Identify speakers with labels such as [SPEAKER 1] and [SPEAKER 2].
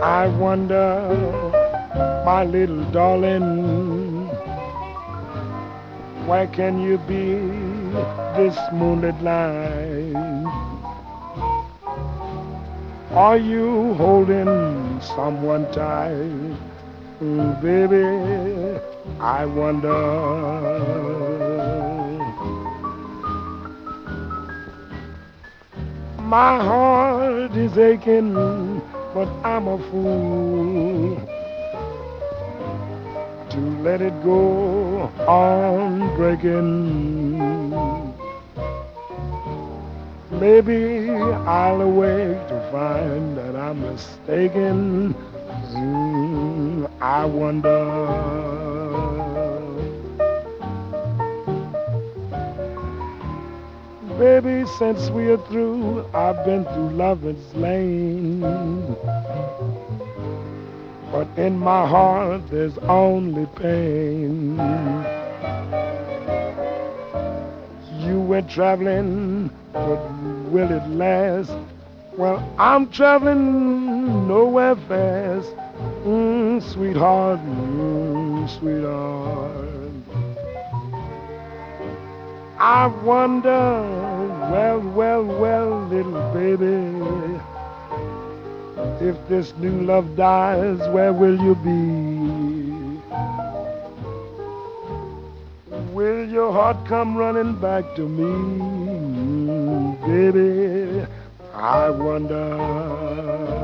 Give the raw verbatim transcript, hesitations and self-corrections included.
[SPEAKER 1] I wonder, my little darling, where can you be this moonlit night? Are you holding someone tight? Mm, baby, I wonder. My heart is aching, but I'm a fool to let it go on breaking. Maybe I'll awake to find that I'm mistaken. Mm, I wonder. Baby, since we are through, I've been through lover's lane. But in my heart there's only pain. You went traveling, but will it last? Well, I'm traveling nowhere fast. Mm, sweetheart, mm, sweetheart. I wonder, well, well, well, little baby, if this new love dies, where will you be? Will your heart come running back to me? Mm, baby, I wonder.